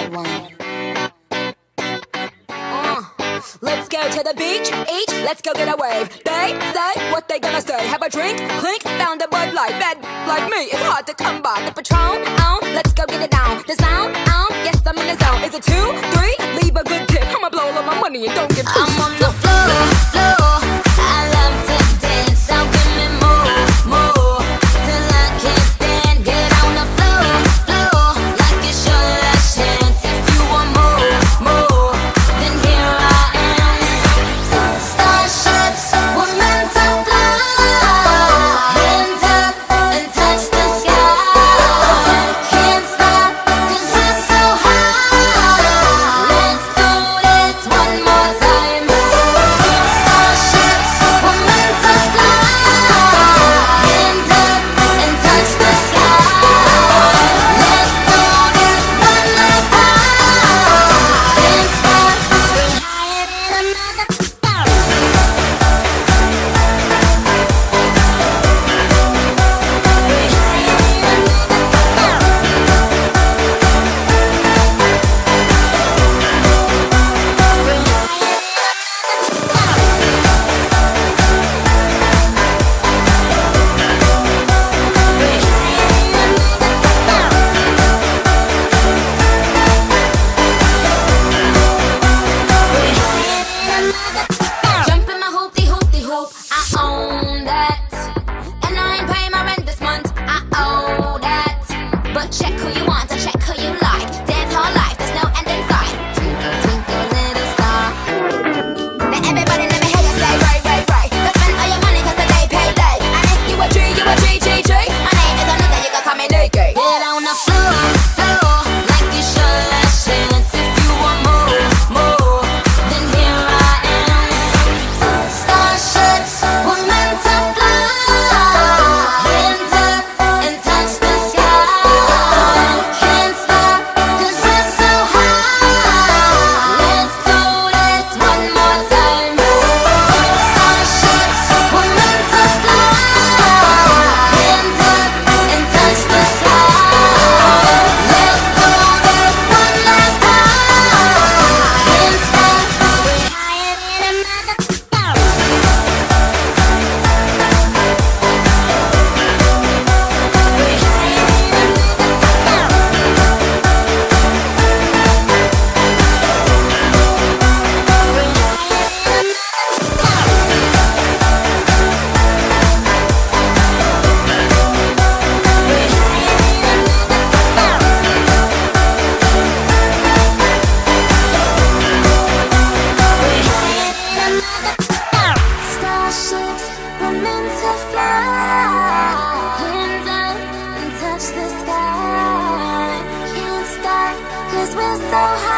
one. Let's go to the beach, each, let's go get a wave. They say what they gonna say. Have a drink, clink, found a Bud Light. Bad like me, it's hard to come by. The Patron, let's go get it down. The sound, yes, I'm in the zone. Is it 2, 3? Leave a good tip. I'ma blow all my money and don't give 2 I'm on the floor. I love to dance, so give me more, till I can't stand. Get on the floor, like it's your last chance. If you want more, then here I am. Starships were meant to fly. Hands up and touch the sky. Can't stop 'cause we're so high. Let's do this one more time. Starships were meant to fly. Hands up and touch the sky. Let's do this one last time. Can't stop, we're higher than a motherfucker. Jump in my hoop, I own that. And I ain't paying my rent this month, I owe that. But check who you want, and check who you like. Dance all life, there's no end in sight. Twinkle, twinkle, little star. Now everybody let me hear you say, right. Go spend all your money 'cause the day pay late. And if you a G, my name is a nigga, you can call me Nikki. Get on the floor, like it's your last chance. If you want more, then here I am. Starships were meant to fly. Hands up and touch the sky. Can't stop 'cause we're so high. Let's do this one more time. Starships were meant to fly. Hands up and touch the sky. Let's do this one last time. Can't stop, we're higher than a motherfucker. Starships were meant to fly. Hands up and touch the sky. Can't stop 'cause we're so high.